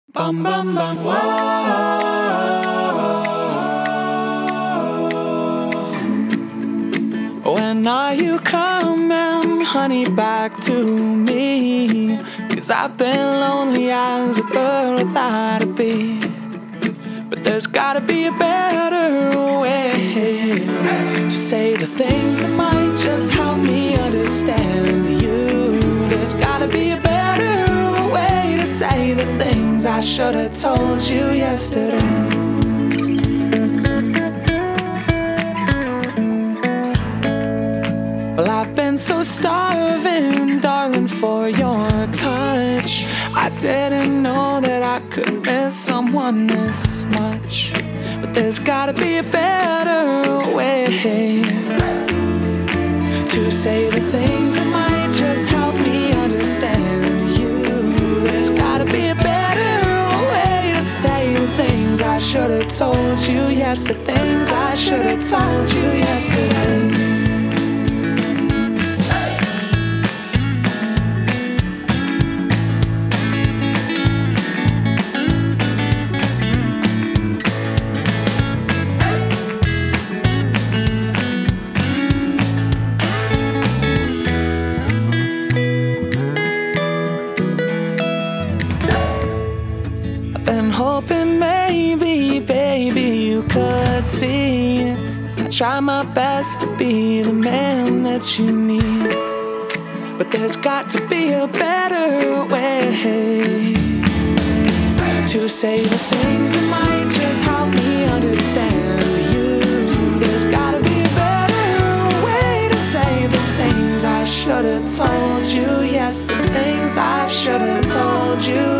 Bum bum bum. Whoa. When are you coming, honey, back to me? 'Cause I've been lonely as a bird without a bee. But there's gotta be a better way to say the things that might just help me understand you. There's gotta be a better way to say the things I should have told you yesterday. Well, I've been so starving, darling, for your touch. I didn't know that I could miss someone this much. But there's gotta be a better way to say the things that might just help me understand you. There's gotta be a better way to say the things I should have told you. Yes, the things I should have told you yesterday. Hoping maybe, baby, you could see I try my best to be the man that you need. But there's got to be a better way to say the things that might just help me understand you. There's gotta be a better way to say the things I should have told you. Yes, the things I should have told you